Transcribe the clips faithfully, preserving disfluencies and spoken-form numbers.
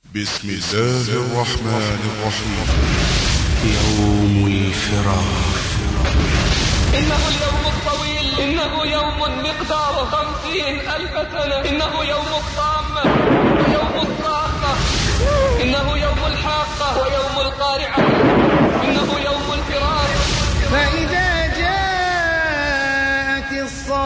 بسم الله الرحمن الرحيم. يوم الفراق. إنه اليوم الطويل، إنه يوم مقدار خمسين ألف سنة، إنه يوم الطامة ويوم الصاخة، إنه يوم الحاقة ويوم القارعة، إنه يوم الفراق. فإذا جاءت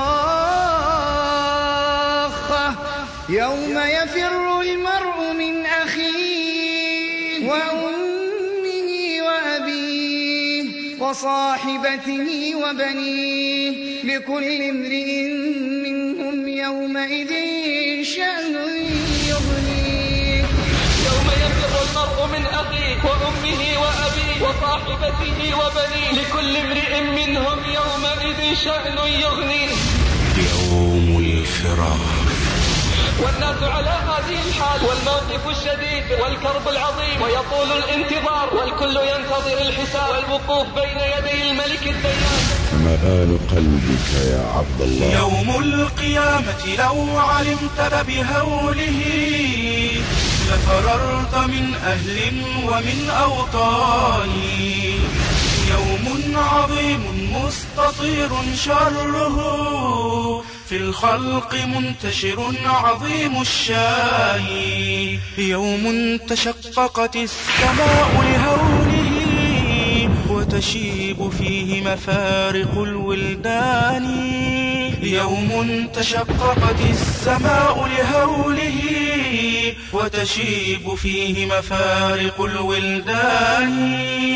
الصاخة يوم يفر المرء من أخيه وأمه وأبيه وصاحبته وبنيه لكل امرئ منهم يومئذ شأن يغنيه. يوم يفر المرء من أخيه وأمه وأبيه وصاحبته وبنيه لكل امرئ منهم يومئذ شأن يغنيه. يوم الفراق. والناس على هذه الحال والموقف الشديد والكرب العظيم ويطول الانتظار والكل ينتظر الحساب والوقوف بين يدي الملك الديان. مآل قلبك يا عبد الله. يوم القيامة لو علمت بهوله لفررت من أهل ومن أوطان. يوم عظيم مستطير شره في الخلق منتشر عظيم الشان. يوم تشققت السماء لهوله وتشيب فيه مفارق الولدان. يوم تشققت السماء لهوله وتشيب فيه مفارق الولدان.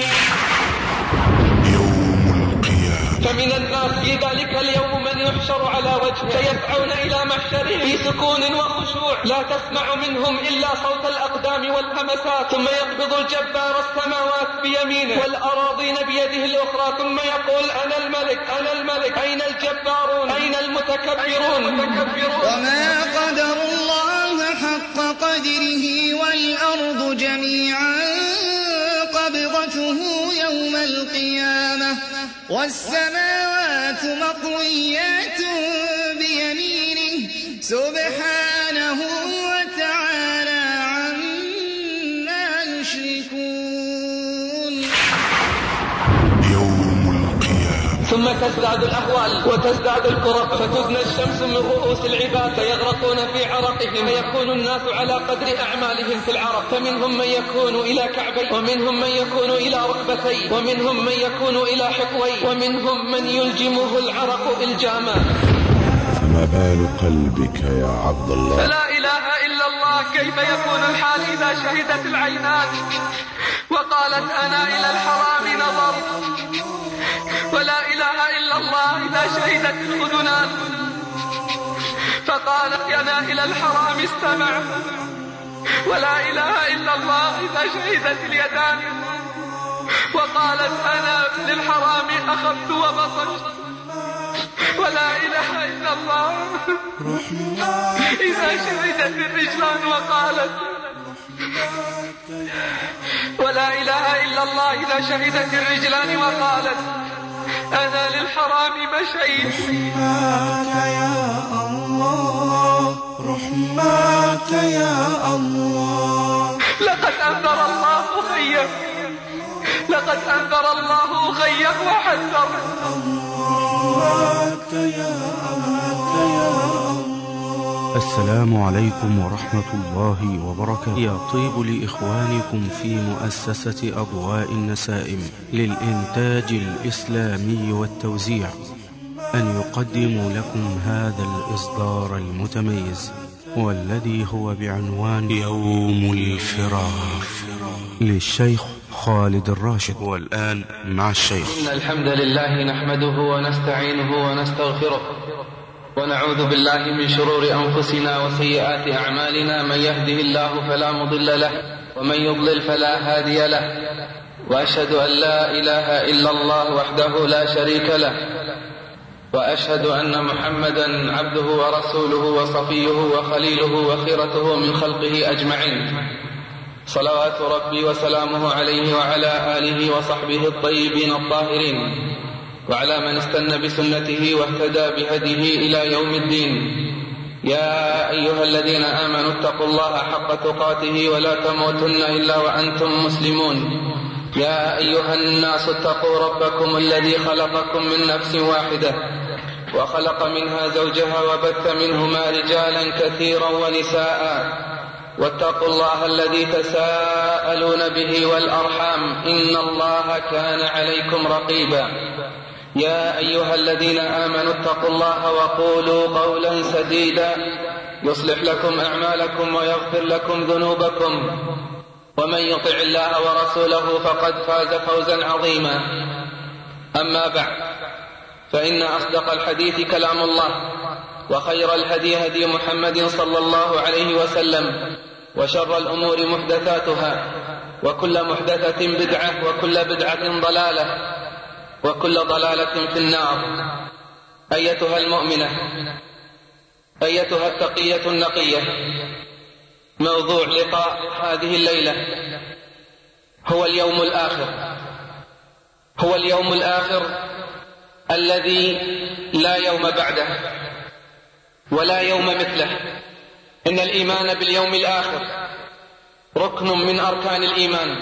فمن الناس في ذلك اليوم من يحشر على وجهه فيسعون إلى محشره في سكون وخشوع لا تسمع منهم إلا صوت الأقدام والهمسات، ثم يقبض الجبار السماوات بيمينه والأراضين بيده الأخرى ثم يقول أنا الملك أنا الملك أين الجبارون أين المتكبرون. وما قدر الله حق قدره والأرض جميعا قبضته يوم القيامة والسماوات مطويات بيمينه سبحانه وتعالى عما يشركون. يوم القيامة. ثم تزداد الأهوال وتزداد الكرب فتدنى الشمس من رؤوس العباد فيغرقون في عرقهم فيكون الناس على قدر أعمالهم في العرق، فمنهم من يكون إلى كعبيه ومنهم من يكون إلى ركبتيه ومنهم من يكون إلى حقويه ومنهم من يلجمه العرق إلجاما. مآل قلبك يا عبد الله. فلا إله إلا الله. كيف يكون الحال إذا شهدت العينات وقالت أنا إلى الحرام نظرت، ولا إله إلا الله إذا شهدت الأذنان فقالت أنا إلى الحرام استمع، ولا إله إلا الله إذا شهدت اليدان وقالت أنا للحرام أخذت وبصرت، ولا إله إلا الله إذا شهدت الرجلان وقالت، ولا إله إلا الله إذا شهدت الرجلان وقالت أنا للحرام مشيت. رحماك يا الله رحماك يا الله. لقد أنذر الله خيك لقد أنذر الله خيك وحذر. رحماك يا الله يا الله. السلام عليكم ورحمة الله وبركاته. يطيب لإخوانكم في مؤسسة أضواء النسائم للإنتاج الإسلامي والتوزيع أن يقدموا لكم هذا الإصدار المتميز والذي هو بعنوان يوم الفراق للشيخ خالد الراشد. والآن مع الشيخ. إن الحمد لله نحمده ونستعينه ونستغفره ونعوذ بالله من شرور أنفسنا وسيئات أعمالنا. من يهده الله فلا مضل له ومن يضلل فلا هادي له، وأشهد أن لا إله إلا الله وحده لا شريك له، وأشهد أن محمدا عبده ورسوله وصفيه وخليله وخيرته من خلقه أجمعين، صلوات ربي وسلامه عليه وعلى آله وصحبه الطيبين الطاهرين وعلى من استنى بسنته واهتدى بهديه إلى يوم الدين. يا أيها الذين آمنوا اتقوا الله حق تقاته ولا تموتن إلا وأنتم مسلمون. يا أيها الناس اتقوا ربكم الذي خلقكم من نفس واحدة وخلق منها زوجها وبث منهما رجالا كثيرا ونساء واتقوا الله الذي تساءلون به والأرحام إن الله كان عليكم رقيبا. يا أيها الذين آمنوا اتقوا الله وقولوا قولا سديدا يصلح لكم أعمالكم ويغفر لكم ذنوبكم ومن يطع الله ورسوله فقد فاز فوزا عظيما. أما بعد، فإن أصدق الحديث كلام الله، وخير الهدي هدي محمد صلى الله عليه وسلم، وشر الأمور محدثاتها، وكل محدثة بدعة، وكل بدعة ضلالة، وكل ضلالة في النار. أيتها المؤمنة، أيتها التقية النقية، موضوع لقاء هذه الليلة هو اليوم الآخر. هو اليوم الآخر الذي لا يوم بعده ولا يوم مثله. إن الإيمان باليوم الآخر ركن من أركان الإيمان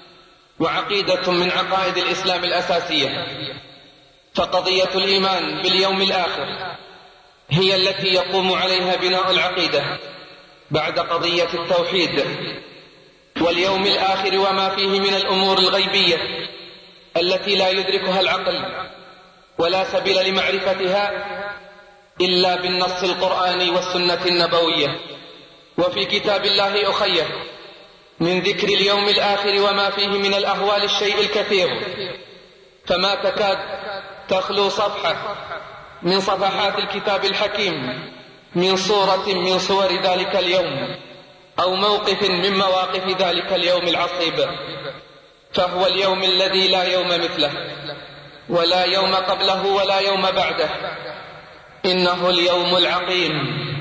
وعقيدة من عقائد الإسلام الأساسية. فقضية الإيمان باليوم الآخر هي التي يقوم عليها بناء العقيدة بعد قضية التوحيد واليوم الآخر وما فيه من الأمور الغيبية التي لا يدركها العقل ولا سبيل لمعرفتها إلا بالنص القرآني والسنة النبوية. وفي كتاب الله أخيه من ذكر اليوم الآخر وما فيه من الأهوال الشيء الكثير، فما تكاد تخلو صفحة من صفحات الكتاب الحكيم من صورة من صور ذلك اليوم أو موقف من مواقف ذلك اليوم العصيب. فهو اليوم الذي لا يوم مثله ولا يوم قبله ولا يوم بعده. إنه اليوم العقيم.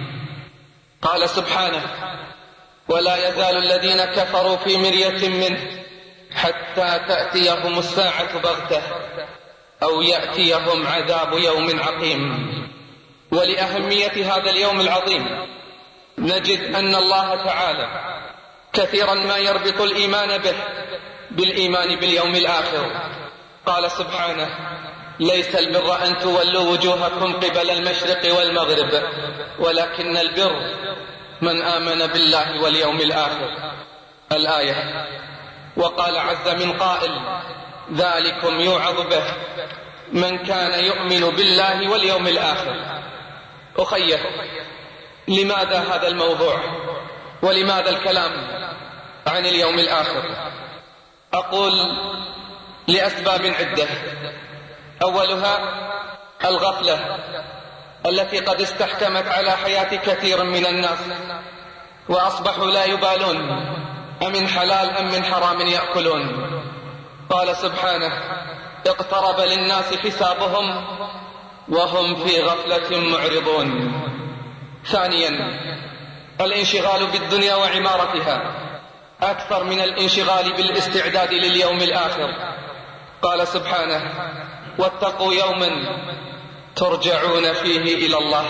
قال سبحانه: ولا يزال الذين كفروا في مرية منه حتى تأتيهم الساعة بغتة أو يأتيهم عذاب يوم عقيم. ولأهمية هذا اليوم العظيم نجد أن الله تعالى كثيرا ما يربط الإيمان به بالإيمان باليوم الآخر. قال سبحانه: ليس البر أن تولوا وجوهكم قبل المشرق والمغرب ولكن البر من آمن بالله واليوم الآخر. الآية. وقال عز من قائل: ذلكم يوعظ به من كان يؤمن بالله واليوم الآخر. أخيه، لماذا هذا الموضوع ولماذا الكلام عن اليوم الآخر؟ أقول لأسباب عدة. أولها الغفلة التي قد استحكمت على حياة كثير من الناس وأصبحوا لا يبالون أمن حلال أم من حرام يأكلون. قال سبحانه: اقترب للناس حسابهم وهم في غفلة معرضون. ثانيا الانشغال بالدنيا وعمارتها أكثر من الانشغال بالاستعداد لليوم الآخر. قال سبحانه: واتقوا يوما ترجعون فيه إلى الله.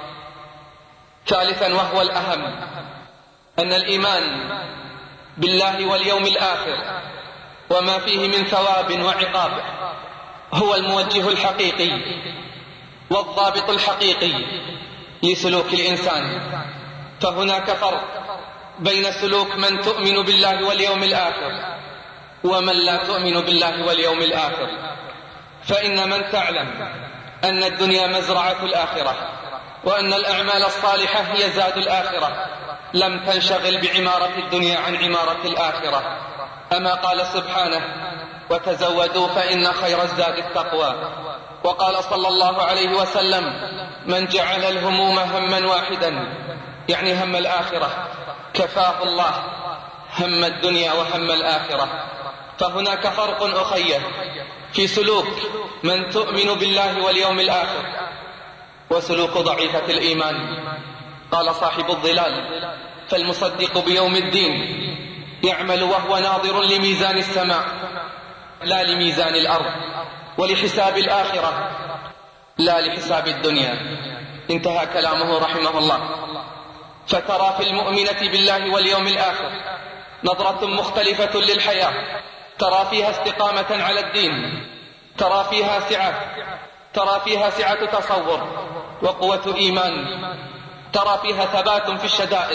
ثالثا وهو الأهم أن الإيمان بالله واليوم الآخر وما فيه من ثواب وعقاب هو الموجه الحقيقي والضابط الحقيقي لسلوك الإنسان. فهناك فرق بين سلوك من تؤمن بالله واليوم الآخر ومن لا تؤمن بالله واليوم الآخر. فإن من تعلم أن الدنيا مزرعة الآخرة وأن الأعمال الصالحة هي زاد الآخرة لم تنشغل بعمارة الدنيا عن عمارة الآخرة. أما قال سبحانه: وتزودوا فإن خير الزاد التقوى. وقال صلى الله عليه وسلم: من جعل الهموم هما واحدا، يعني هم الآخرة، كفاه الله هم الدنيا وهم الآخرة. فهناك فرق أخيه في سلوك من تؤمن بالله واليوم الآخر وسلوك ضعيفة الإيمان. قال صاحب الظلال: فالمصدق بيوم الدين يعمل وهو ناظر لميزان السماء لا لميزان الأرض، ولحساب الآخرة لا لحساب الدنيا. انتهى كلامه رحمه الله. فترى في المؤمنة بالله واليوم الآخر نظرة مختلفة للحياة، ترى فيها استقامة على الدين، ترى فيها سعة، ترى فيها سعة تصور وقوة إيمان، ترى فيها ثبات في الشدائد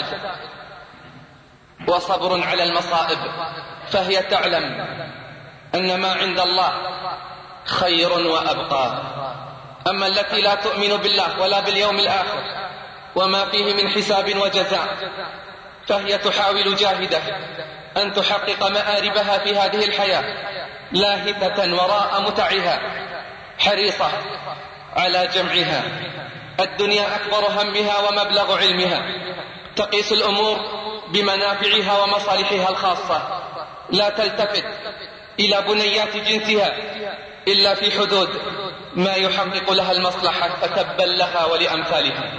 وصبر على المصائب، فهي تعلم أن ما عند الله خير وأبقى. أما التي لا تؤمن بالله ولا باليوم الآخر وما فيه من حساب وجزاء، فهي تحاول جاهدة أن تحقق مآربها في هذه الحياة، لاهثة وراء متعها، حريصة على جمعها. الدنيا أكبر همها ومبلغ علمها، تقيس الأمور بمنافعها ومصالحها الخاصة، لا تلتفت إلى بنيات جنسها إلا في حدود ما يحقق لها المصلحة، فتبا لها ولأمثالها.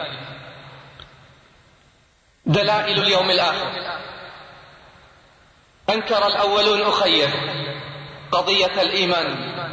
دلائل اليوم الآخر. أنكر الأولون أخيه قضية الإيمان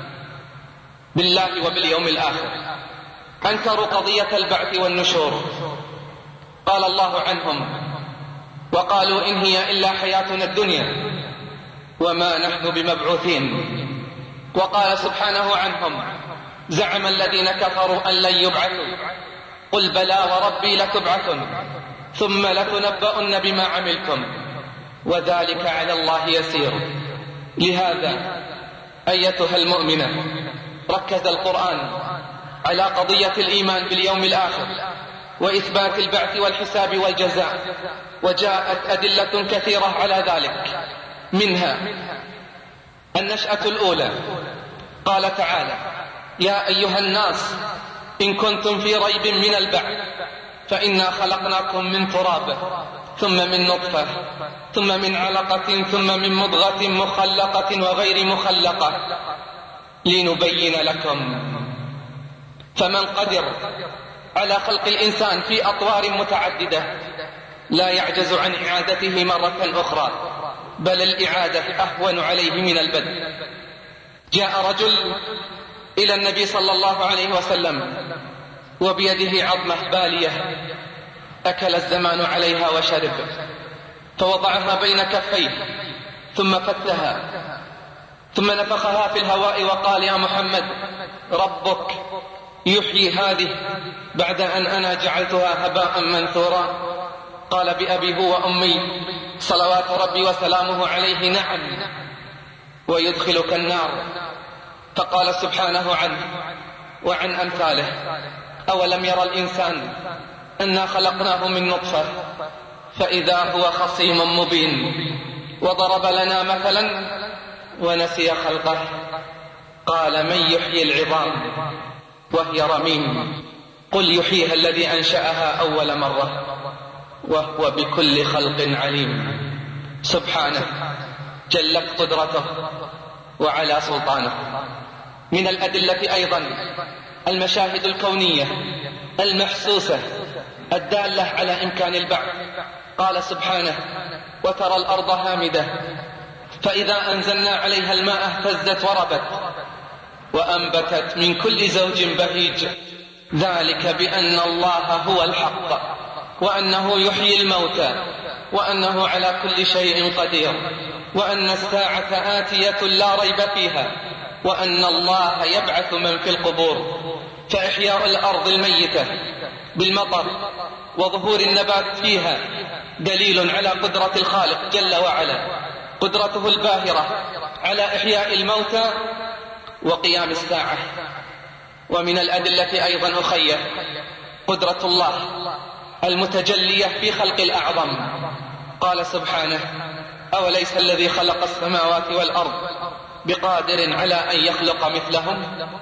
بالله وباليوم الآخر، أنكروا قضية البعث والنشور. قال الله عنهم وقالوا إن هي إلا حياتنا الدنيا وما نحن بمبعوثين. وقال سبحانه عنهم زعم الذين كفروا أن لن يبعثوا، قل بلى وربي لتبعثن ثم لتنبؤن بما عملتم وذلك على الله يسير. لهذا أيتها المؤمنة ركز القرآن على قضية الإيمان باليوم الآخر وإثبات البعث والحساب والجزاء، وجاءت أدلة كثيرة على ذلك، منها النشأة الأولى. قال تعالى يا أيها الناس إن كنتم في ريب من البعث فإنا خلقناكم من تراب ثم من نطفة ثم من علقة ثم من مضغة مخلقة وغير مخلقة لنبين لكم. فمن قدر على خلق الإنسان في أطوار متعددة لا يعجز عن إعادته مرة أخرى، بل الإعادة أهون عليه من البدء. جاء رجل إلى النبي صلى الله عليه وسلم وبيده عظمة بالية أكل الزمان عليها وشرب، فوضعها بين كفيه ثم فتها ثم نفخها في الهواء وقال يا محمد ربك يحيي هذه بعد أن أنا جعلتها هباء منثورا؟ قال بأبي هو وأمي صلوات ربي وسلامه عليه نعم ويدخلك النار. فقال سبحانه عنه وعن أمثاله أولم يرى الإنسان أنا خلقناه من نطفة فإذا هو خصيم مبين وضرب لنا مثلا ونسي خلقه قال من يحيي العظام وهي رميم قل يحييها الذي أنشأها أول مرة وهو بكل خلق عليم. سبحانه جلت قدرته وعلى سلطانه. من الأدلة أيضا المشاهد الكونية المحسوسة الدالة على إمكان البعث. قال سبحانه وترى الأرض هامدة فإذا أنزلنا عليها الماء اهتزت وربت وأنبتت من كل زوج بهيج ذلك بأن الله هو الحق وأنه يحيي الموتى وأنه على كل شيء قدير وأن الساعة آتية لا ريب فيها وأن الله يبعث من في القبور. فإحياء الأرض الميتة بالمطر وظهور النبات فيها دليل على قدرة الخالق جل وعلا، قدرته الباهرة على إحياء الموتى وقيام الساعة. ومن الأدلة أيضا أخية قدرة الله المتجلية في خلق الأعظم. قال سبحانه أوليس الذي خلق السماوات والأرض بقادر على أن يخلق مثلهم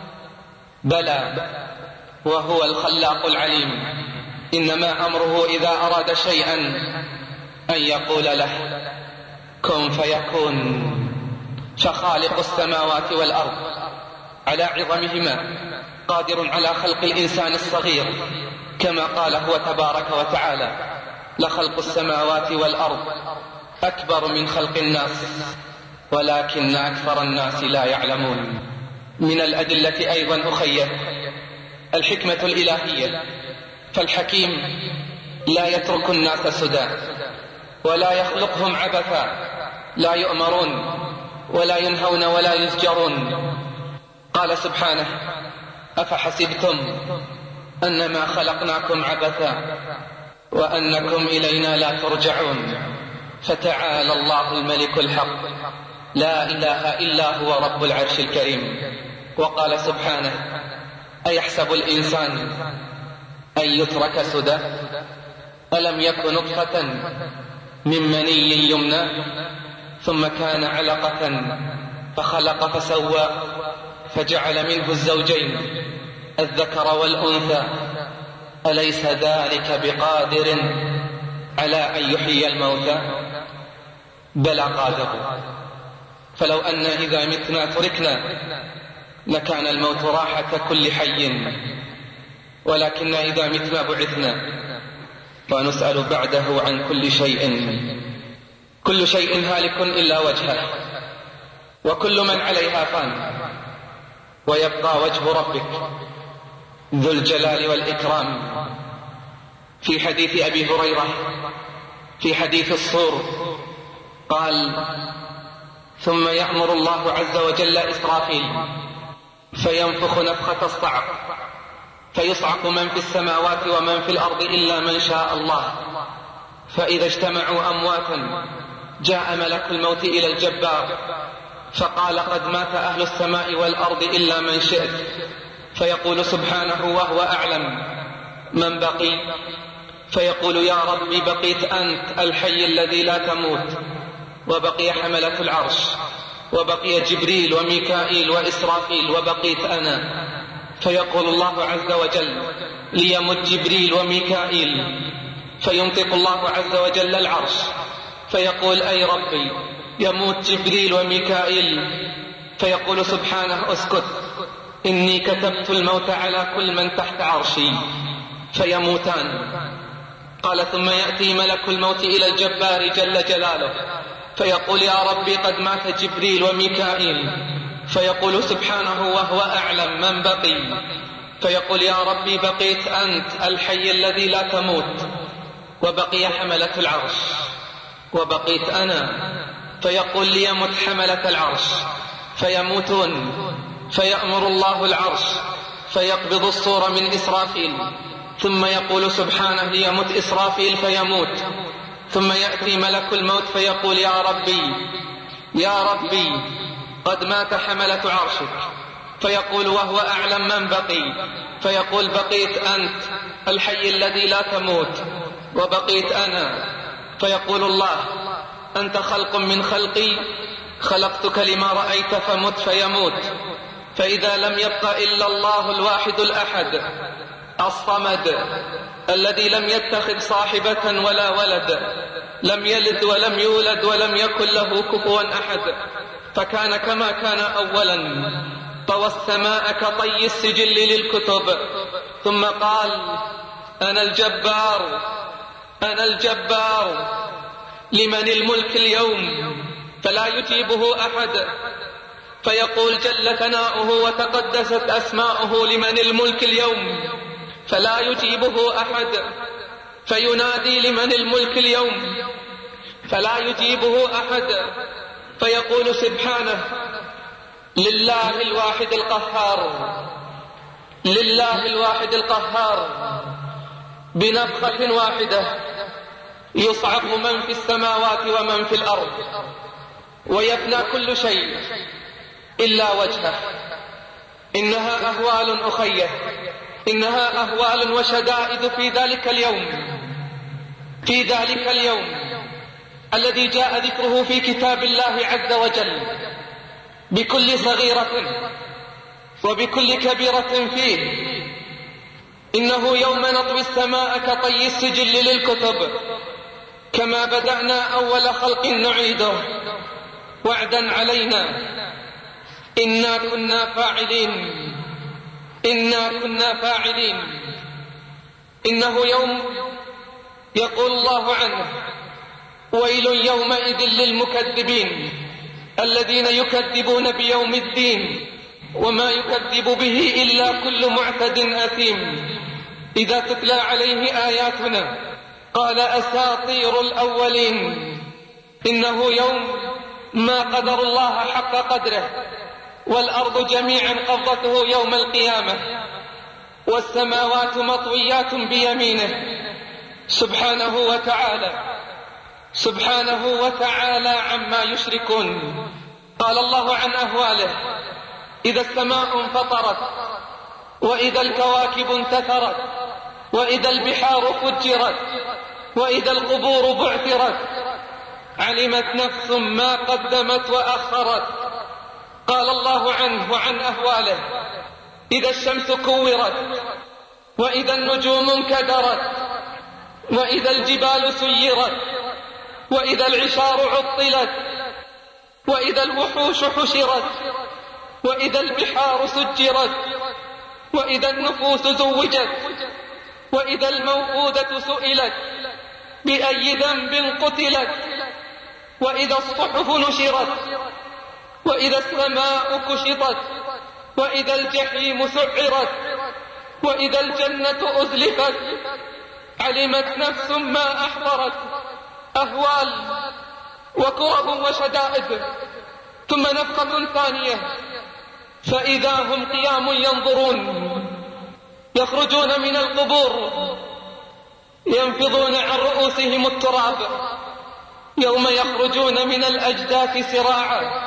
بلى وهو الخلاق العليم إنما أمره إذا أراد شيئا أن يقول له كن فيكون. فخالق السماوات والأرض على عظمهما قادر على خلق الإنسان الصغير كما قال هو تبارك وتعالى لخلق السماوات والأرض أكبر من خلق الناس ولكن أكثر الناس لا يعلمون. من الأدلة أيضا أخية الحكمة الإلهية فالحكيم لا يترك الناس سدى ولا يخلقهم عبثا، لا يؤمرون ولا ينهون ولا يزجرون. قال سبحانه: أفحسبتم أنما خلقناكم عبثا وأنكم إلينا لا ترجعون، فتعالى الله الملك الحق لا إله إلا هو رب العرش الكريم. وقال سبحانه: أيحسب الإنسان أن يترك سدى ألم يكن نطفة من مني يمنى ثم كان علقة فخلق فسوى فجعل منه الزوجين الذكر والأنثى أليس ذلك بقادر على أن يحيي الموتى؟ بلى قادر. فلو أن إذا متنا تركنا لكان الموت راحة كل حي، ولكن إذا متنا بعثنا ونسأل بعده عن كل شيء. كل شيء هالك إلا وجهه، وكل من عليها فان، ويبقى وجه ربك ذو الجلال والإكرام. في حديث أبي هريرة في حديث الصور قال: ثم يأمر الله عز وجل إسرافيل فينفخ نفخة الصعق فيصعق من في السماوات ومن في الأرض إلا من شاء الله، فإذا اجتمعوا أمواتا جاء ملك الموت إلى الجبار فقال: قد مات أهل السماء والأرض إلا من شئت، فيقول سبحانه وهو أعلم: من بقي؟ فيقول: يا ربي بقيت أنت الحي الذي لا تموت، وبقي حملة العرش، وبقي جبريل وميكائيل وإسرافيل، وبقيت أنا. فيقول الله عز وجل: ليمت جبريل وميكائيل، فينطق الله عز وجل العرش فيقول: أي ربي يموت جبريل وميكائيل، فيقول سبحانه: اسكت، إني كتبت الموت على كل من تحت عرشي، فيموتان. قال: ثم يأتي ملك الموت إلى الجبار جل جلاله فيقول: يا ربي قد مات جبريل وميكائيل، فيقول سبحانه وهو أعلم: من بقي؟ فيقول: يا ربي بقيت أنت الحي الذي لا تموت، وبقي حملة العرش، وبقيت أنا. فيقول: ليمت حملة العرش، فيموتون، فيأمر الله العرش فيقبض الصور من إسرافيل، ثم يقول سبحانه: ليمت إسرافيل، فيموت. ثم يأتي ملك الموت فيقول: يا ربي يا ربي قد مات حملة عرشك، فيقول وهو أعلم: من بقي؟ فيقول: بقيت أنت الحي الذي لا تموت، وبقيت أنا. فيقول الله: أنت خلق من خلقي، خلقتك لما رأيت فمت، فيموت. فإذا لم يبق إلا الله الواحد الأحد الصمد الذي لم يتخذ صاحبة ولا ولد، لم يلد ولم يولد ولم يكن له كفوا أحد، فكان كما كان أولا، طوى السماء كطي السجل للكتب، ثم قال: أنا الجبار أنا الجبار لمن الملك اليوم؟ فلا يجيبه أحد، فيقول جل ثناؤه وتقدست أسماؤه: لمن الملك اليوم؟ فلا يجيبه أحد، فينادي: لمن الملك اليوم؟ فلا يجيبه أحد، فيقول سبحانه: لله الواحد القهار، لله الواحد القهار. بنفخة واحدة يصعق من في السماوات ومن في الأرض، ويفنى كل شيء إلا وجهه. إنها أهوال أخيه، إنها أهوال وشدائد في ذلك اليوم، في ذلك اليوم الذي جاء ذكره في كتاب الله عز وجل بكل صغيرة وبكل كبيرة فيه. إنه يوم نطوي السماء كطي السجل للكتب، كما بدأنا أول خلق نعيده، وعدا علينا إنا كنا فاعلين إنا كنا فاعلين. إنه يوم يقول الله عنه: ويل يومئذ للمكذبين الذين يكذبون بيوم الدين وما يكذب به إلا كل معتد أثيم. إذا تتلى عليه آياتنا قال أساطير الأولين. إنه يوم ما قدر الله حق قدره، والأرض جميعا قبضته يوم القيامة، والسماوات مطويات بيمينه سبحانه وتعالى سبحانه وتعالى عما يشركون. قال الله عن أهواله: إذا السماء انفطرت، وإذا الكواكب انتثرت، وإذا البحار فجرت، وإذا القبور بعثرت، علمت نفس ما قدمت وأخرت. قال الله عنه وعن أهواله: إذا الشمس كورت، وإذا النجوم انكدرت، وإذا الجبال سيرت، وإذا العشار عطلت، وإذا الوحوش حشرت، وإذا البحار سجرت، وإذا النفوس زوجت، وإذا الموءودة سئلت بأي ذنب قتلت، وإذا الصحف نشرت، وإذا السماء كشطت، وإذا الجحيم سعرت، وإذا الجنة أزلفت، علمت نفس ما أحضرت. أهوال وكرب وشدائد. ثم نفخة ثانية فإذا هم قيام ينظرون، يخرجون من القبور ينفضون عن رؤوسهم التراب، يوم يخرجون من الأجداث سراعا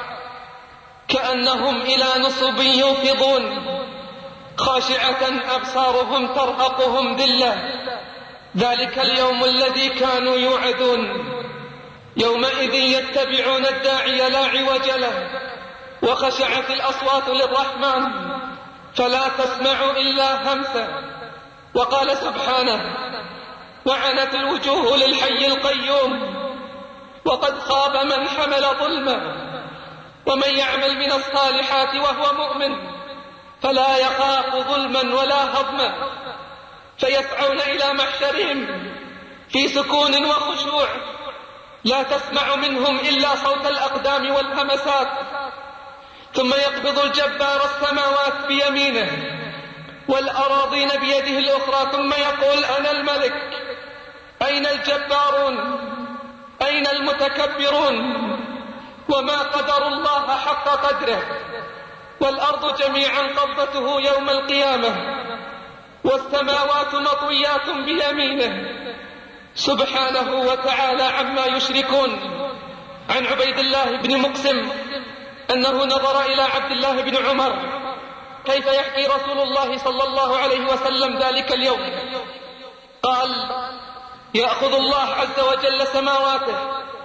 كأنهم إلى نصب يوفضون، خاشعة أبصارهم ترهقهم ذلة. ذلك اليوم الذي كانوا يوعدون. يومئذ يتبعون الداعي لا عوج له، وخشعت الأصوات للرحمن فلا تسمع إلا همسا. وقال سبحانه: وعنت الوجوه للحي القيوم وقد خاب من حمل ظلما، ومن يعمل من الصالحات وهو مؤمن فلا يخاف ظلما ولا هضما. فيسعون إلى محشرهم في سكون وخشوع، لا تسمع منهم إلا صوت الأقدام والهمسات. ثم يقبض الجبار السماوات بيمينه والأراضين بيده الأخرى، ثم يقول: أنا الملك. أين الجبارون؟ أين المتكبرون؟ وما قدر الله حق قدره، والأرض جميعا قبضته يوم القيامة، والسماوات مطويات بيمينه سبحانه وتعالى عما يشركون. عن عبيد الله بن مقسم أنه نظر إلى عبد الله بن عمر كيف يحكي رسول الله صلى الله عليه وسلم ذلك اليوم. قال: يأخذ الله عز وجل سماواته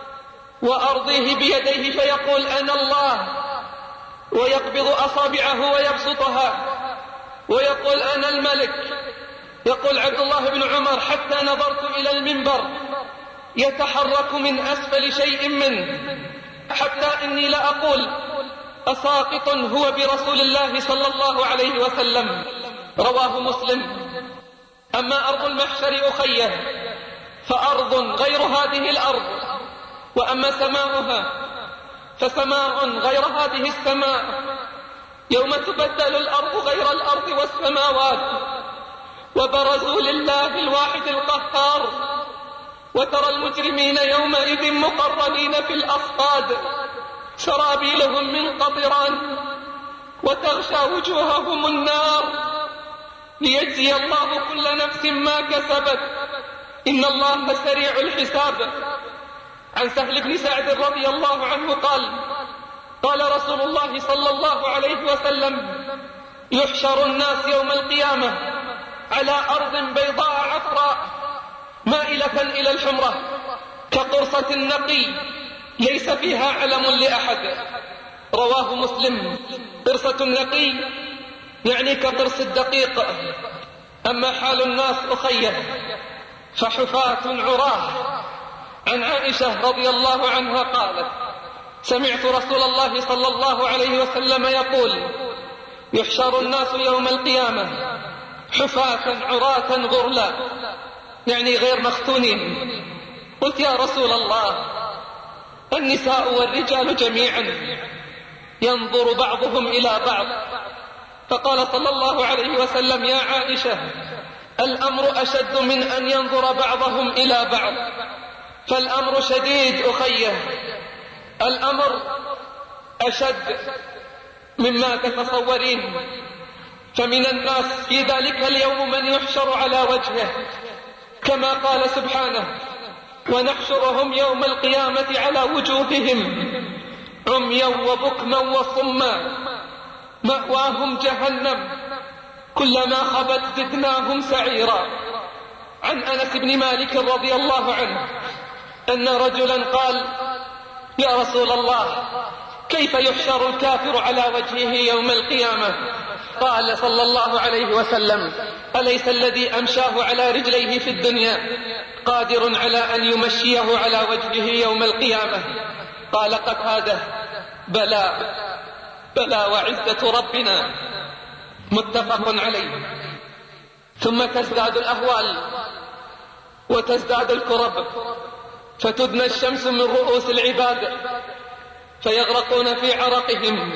وأرضيه بيديه فيقول: أنا الله، ويقبض أصابعه ويبسطها ويقول: أنا الملك. يقول عبد الله بن عمر: حتى نظرت إلى المنبر يتحرك من أسفل شيء منه، حتى إني لأقول: أساقط هو برسول الله صلى الله عليه وسلم. رواه مسلم. أما أرض المحشر أخيه فأرض غير هذه الأرض، وأما سماؤها فسماء غير هذه السماء. يوم تبدل الأرض غير الأرض والسماوات، وبرزوا لله الواحد القهار، وترى المجرمين يومئذ مقرنين في الأصفاد، سرابيلهم من قطران، وتغشى وجوههم النار، ليجزي الله كل نفس ما كسبت، إن الله سريع الحساب. عن سهل بن سعد رضي الله عنه قال: قال رسول الله صلى الله عليه وسلم: يحشر الناس يوم القيامة على أرض بيضاء عفراء مائلة إلى الحمرة كقرصة النقي ليس فيها علم لأحد. رواه مسلم. قرصة النقي يعني كقرص الدقيق. أما حال الناس أخيه فحفاة عراه. عن عائشة رضي الله عنها قالت: سمعت رسول الله صلى الله عليه وسلم يقول: يحشر الناس يوم القيامة حفاة عراة غرلا، يعني غير مختونين. قلت: يا رسول الله، النساء والرجال جميعا ينظر بعضهم إلى بعض. فقال صلى الله عليه وسلم: يا عائشة، الأمر أشد من أن ينظر بعضهم إلى بعض، فالأمر شديد أخيه، الأمر أشد مما تتصورين. فمن الناس في ذلك اليوم من يحشر على وجهه كما قال سبحانه: ونحشرهم يوم القيامة على وجوههم عميا وبكما وصما مأواهم جهنم كلما خبت زدناهم سعيرا. عن أنس بن مالك رضي الله عنه أن رجلا قال: يا رسول الله، كيف يحشر الكافر على وجهه يوم القيامة؟ قال صلى الله عليه وسلم: أليس الذي أمشاه على رجليه في الدنيا قادر على أن يمشيه على وجهه يوم القيامة؟ قال قتادة: بلى بلى وعزة ربنا. متفق عليه. ثم تزداد الأهوال وتزداد الكرب، فتدنى الشمس من رؤوس العباد فيغرقون في عرقهم.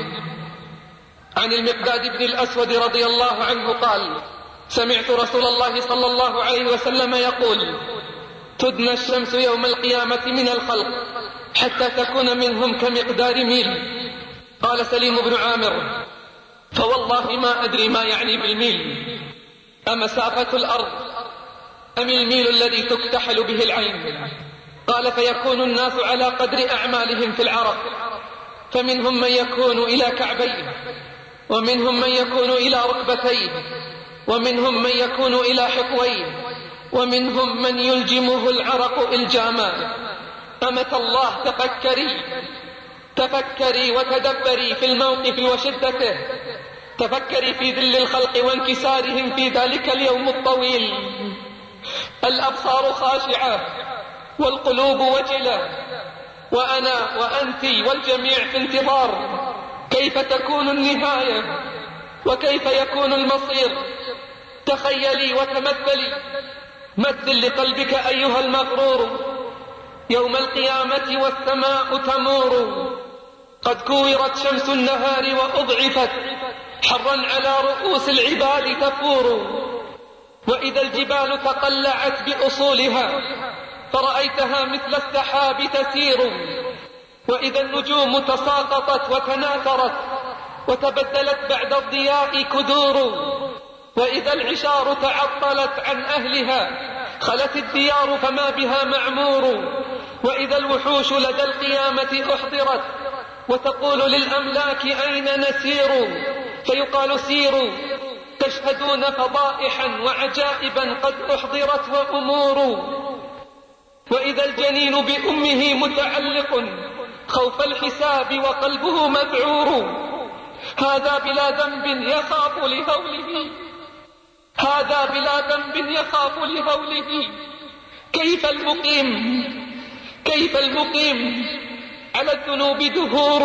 عن المقداد بن الأسود رضي الله عنه قال: سمعت رسول الله صلى الله عليه وسلم يقول: تدنى الشمس يوم القيامة من الخلق حتى تكون منهم كمقدار ميل. قال سليم بن عامر: فوالله ما أدري ما يعني بالميل، أمسافة الأرض أم الميل الذي تكتحل به العين؟ قال: فيكون الناس على قدر أعمالهم في العرق، فمنهم من يكون إلى كعبيه، ومنهم من يكون إلى ركبتيه، ومنهم من يكون إلى حقويه، ومنهم من يلجمه العرق إلجاما. أمة الله، تفكري تفكري وتدبري في الموقف وشدته، تفكري في ذل الخلق وانكسارهم في ذلك اليوم الطويل. الأبصار خاشعة والقلوب وجلة، وأنا وأنت والجميع في انتظار كيف تكون النهاية وكيف يكون المصير. تخيلي وتمثلي، مثل لقلبك أيها المغرور يوم القيامة والسماء تمور، قد كورت شمس النهار وأضعفت حرا على رؤوس العباد تفور، وإذا الجبال تقلعت بأصولها فرأيتها مثل السحاب تسير، وإذا النجوم تساقطت وتناثرت وتبدلت بعد الضياء كدور، وإذا العشار تعطلت عن أهلها خلت الديار فما بها معمور، وإذا الوحوش لدى القيامة أحضرت وتقول للأملاك أين نسير؟ فيقال سيروا تشهدون فضائحا وعجائبا قد أحضرت وأمور، وإذا الجنين بأمه متعلق خوف الحساب وقلبه مذعور، هذا بلا ذنب يخاف لهوله، هذا بلا ذنب يخاف لهوله. كيف المقيم كيف المقيم على الذنوب دهور،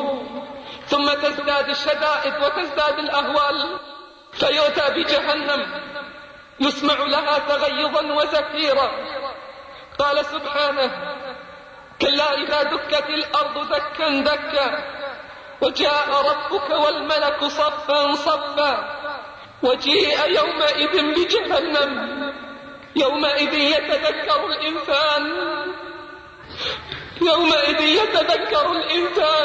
ثم تزداد الشدائد وتزداد الأهوال، فيؤتى بجهنم يسمع لها تغيظا وزفيرا. قال سبحانه: كلا إذا دكت الأرض دكا دكا وجاء ربك والملك صفا صفا وجيء يومئذ بجهنم يومئذ يتذكر الإنسان يومئذ يتذكر الإنسان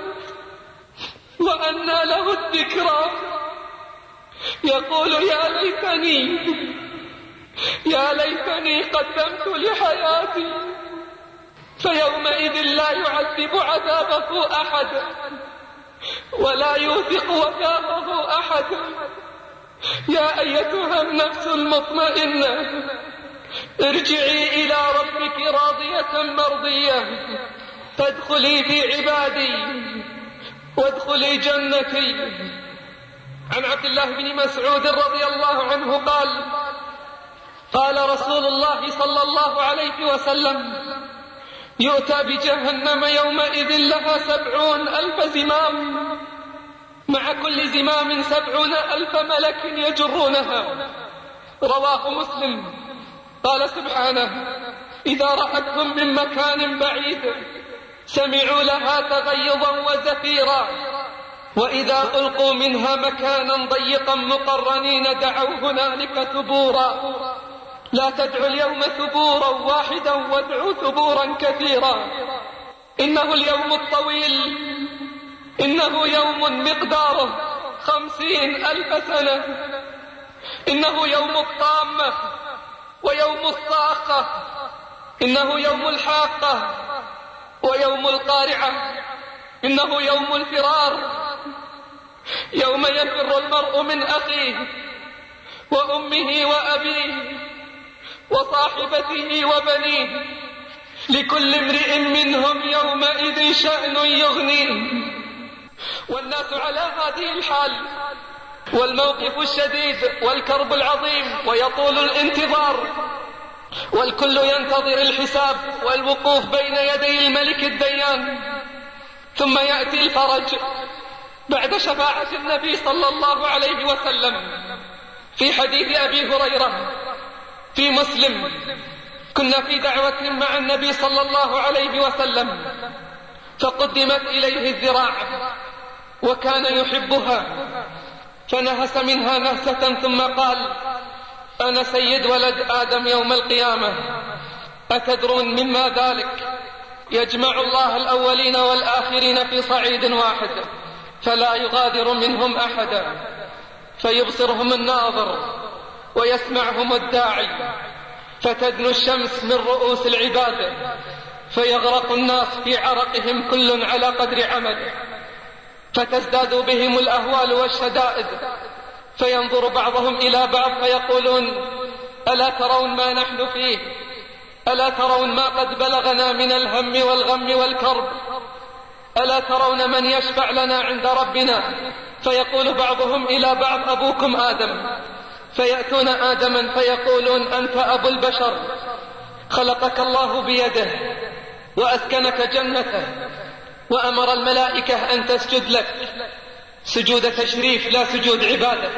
وأنى له الذكرى، يقول يا ليتني يا ليتني قدمت لحياتي، فيومئذ لا يعذب عذابه أحد ولا يوثق وثاقه أحد. يا أيتها النفس المطمئنة ارجعي إلى ربك راضية مرضية فادخلي في عبادي وادخلي جنتي. عن عبد الله بن مسعود رضي الله عنه قال: قال رسول الله صلى الله عليه وسلم: يؤتى بجهنم يومئذ لها سبعون ألف زمام، مع كل زمام سبعون ألف ملك يجرونها. رواه مسلم. قال سبحانه: إذا رأتهم من مكان بعيد سمعوا لها تغيظا وزفيرا، وإذا ألقوا منها مكانا ضيقا مقرنين دعوا هنالك ثبورا لا تدعوا اليوم ثبورا واحدا وادعوا ثبورا كثيرا. إنه اليوم الطويل، إنه يوم مقداره خمسين ألف سنة، إنه يوم الطامة ويوم الصاخة، إنه يوم الحاقة ويوم القارعة، إنه يوم الفرار، يوم يفر المرء من أخيه وأمه وأبيه وصاحبته وبنيه، لكل امرئ منهم يومئذ شأن يغنيه. والناس على هذه الحال، والموقف الشديد والكرب العظيم ويطول الانتظار، والكل ينتظر الحساب والوقوف بين يدي الملك الديان. ثم يأتي الفرج بعد شفاعة النبي صلى الله عليه وسلم. في حديث أبي هريرة في مسلم: كنا في دعوة مع النبي صلى الله عليه وسلم فقدمت إليه الذراع وكان يحبها، فنهس منها نهسة ثم قال: أنا سيد ولد آدم يوم القيامة، أتدرون مما ذلك؟ يجمع الله الأولين والآخرين في صعيد واحد فلا يغادر منهم أحدا، فيبصرهم الناظر ويسمعهم الداعي، فتدنو الشمس من رؤوس العباد فيغرق الناس في عرقهم كل على قدر عمله، فتزداد بهم الأهوال والشدائد، فينظر بعضهم إلى بعض فيقولون: ألا ترون ما نحن فيه؟ ألا ترون ما قد بلغنا من الهم والغم والكرب؟ ألا ترون من يشفع لنا عند ربنا؟ فيقول بعضهم إلى بعض: أبوكم آدم. فيأتون آدما فيقولون: أنت أبو البشر، خلقك الله بيده وأسكنك جنته وأمر الملائكة أن تسجد لك سجود تشريف لا سجود عبادة.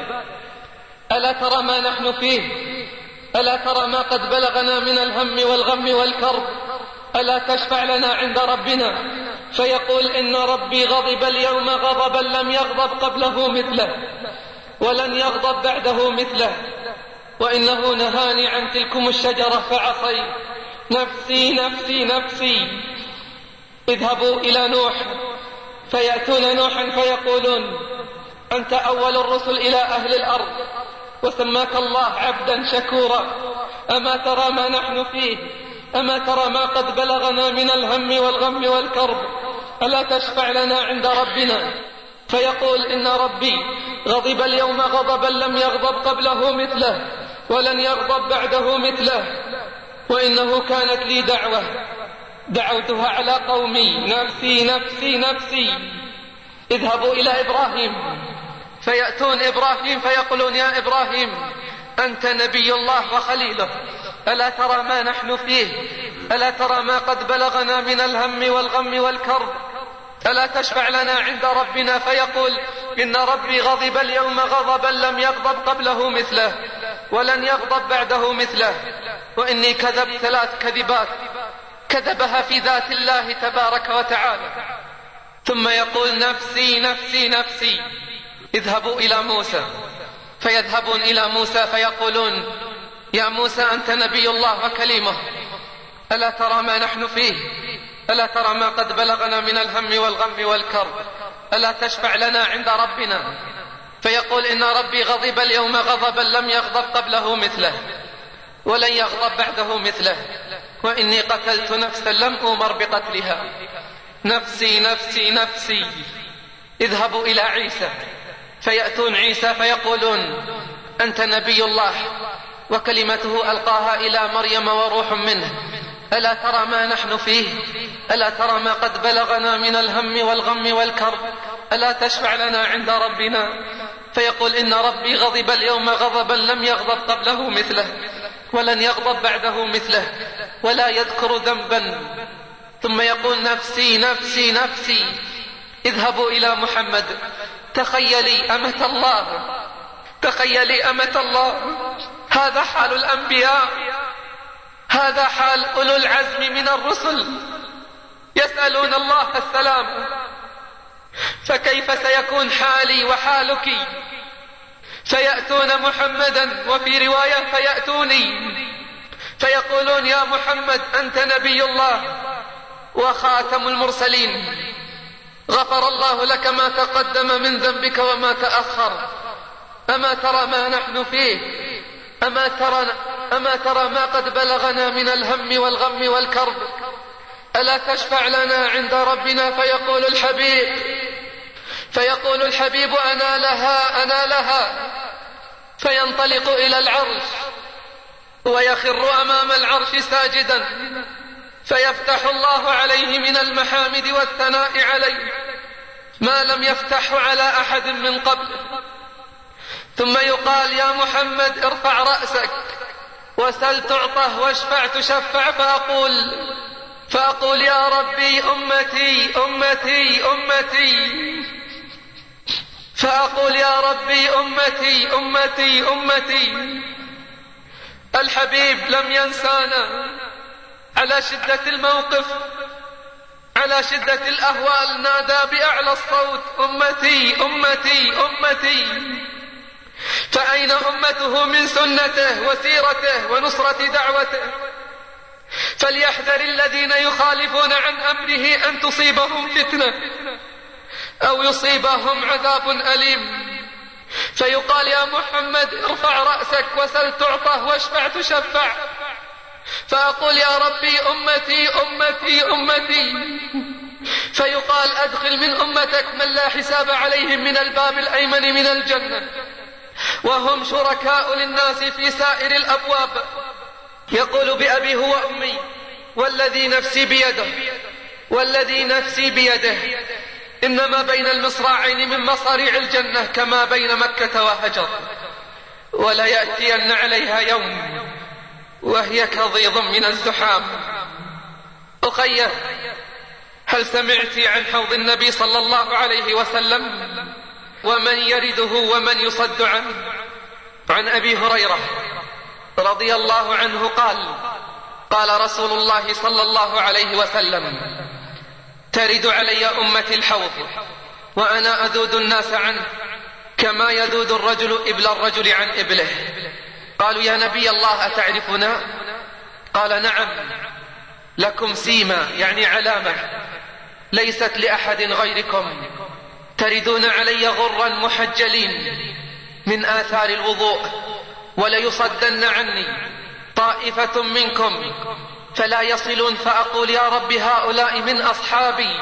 ألا ترى ما نحن فيه؟ ألا ترى ما قد بلغنا من الهم والغم والكرب؟ ألا تشفع لنا عند ربنا؟ فيقول: إن ربي غضب اليوم غضبا لم يغضب قبله مثله ولن يغضب بعده مثله، وإنه نهاني عن تلكم الشجرة فعصيت، نفسي نفسي نفسي. اذهبوا إلى نوح فيأتون نوحا فيقولون: أنت أول الرسل إلى أهل الأرض وسماك الله عبدا شكورا، أما ترى ما نحن فيه؟ أما ترى ما قد بلغنا من الهم والغم والكرب؟ ألا تشفع لنا عند ربنا؟ فيقول: إن ربي غضب اليوم غضبا لم يغضب قبله مثله ولن يغضب بعده مثله، وإنه كانت لي دعوة دعوتها على قومي، نفسي نفسي نفسي. اذهبوا إلى إبراهيم فيأتون إبراهيم فيقولون: يا إبراهيم أنت نبي الله وخليله، ألا ترى ما نحن فيه؟ ألا ترى ما قد بلغنا من الهم والغم والكرب؟ ألا تشفع لنا عند ربنا؟ فيقول: إن ربي غضب اليوم غضبا لم يغضب قبله مثله ولن يغضب بعده مثله، وإني كذبت ثلاث كذبات كذبها في ذات الله تبارك وتعالى. ثم يقول: نفسي نفسي نفسي. اذهبوا إلى موسى فيذهبون إلى موسى فيقولون: يا موسى أنت نبي الله وكليمه، ألا ترى ما نحن فيه؟ ألا ترى ما قد بلغنا من الهم والغم والكرب؟ ألا تشفع لنا عند ربنا؟ فيقول: إن ربي غضب اليوم غضبا لم يغضب قبله مثله ولن يغضب بعده مثله، وإني قتلت نفسا لم أمر بقتلها، نفسي نفسي نفسي. اذهبوا إلى عيسى فيأتون عيسى فيقولون: أنت نبي الله وكلمته ألقاها إلى مريم وروح منه، ألا ترى ما نحن فيه؟ ألا ترى ما قد بلغنا من الهم والغم والكرب؟ ألا تشفع لنا عند ربنا؟ فيقول: إن ربي غضب اليوم غضبا لم يغضب قبله مثله ولن يغضب بعده مثله، ولا يذكر ذنبا. ثم يقول: نفسي نفسي نفسي. اذهبوا إلى محمد، تخيلي أمة الله، تخيلي أمة الله. هذا حال الأنبياء، هذا حال أولو العزم من الرسل، يسألون الله السلام فكيف سيكون حالي وحالك؟ فيأتون محمدا، وفي رواية فيأتوني فيقولون يا محمد أنت نبي الله وخاتم المرسلين، غفر الله لك ما تقدم من ذنبك وما تأخر، أما ترى ما نحن فيه؟ أما ترى, أما ترى ما قد بلغنا من الهم والغم والكرب؟ ألا تشفع لنا عند ربنا؟ فيقول الحبيب فيقول الحبيب أنا لها أنا لها فينطلق إلى العرش ويخر أمام العرش ساجدا، فيفتح الله عليه من المحامد والثناء عليه ما لم يفتح على أحد من قبل. ثم يقال يا محمد ارفع رأسك وسل تعطه واشفع تشفع، فأقول فأقول يا ربي أمتي أمتي أمتي فأقول يا ربي أمتي أمتي أمتي. الحبيب لم ينسانا على شدة الموقف، على شدة الأهوال نادى بأعلى الصوت أمتي أمتي أمتي. فأين أمته من سنته وسيرته ونصرة دعوته؟ فليحذر الذين يخالفون عن أمره أن تصيبهم فتنة أو يصيبهم عذاب أليم. فيقال يا محمد ارفع رأسك وسل تعطه واشفع تشفع، فأقول يا ربي أمتي أمتي أمتي. فيقال أدخل من أمتك من لا حساب عليهم من الباب الأيمن من الجنة، وهم شركاء للناس في سائر الأبواب. يقول بأبي هو أمي والذي نفسي بيده والذي نفسي بيده إنما بين المصراعين من مصاريع الجنة كما بين مكة وهجر، ولا يأتين عليها يوم وهي كضيض من الزحام. أخي، هل سمعت عن حوض النبي صلى الله عليه وسلم ومن يرده ومن يصد عنه؟ عن أبي هريرة رضي الله عنه قال قال رسول الله صلى الله عليه وسلم ترد علي أمتي الحوض وأنا أذود الناس عنه كما يذود الرجل إبل الرجل عن إبله. قالوا يا نبي الله أتعرفنا؟ قال نعم، لكم سيما يعني علامة ليست لأحد غيركم، تردون علي غرا محجلين من آثار الوضوء، وليصدن عني طائفة منكم فلا يصلون، فأقول يا رب هؤلاء من أصحابي،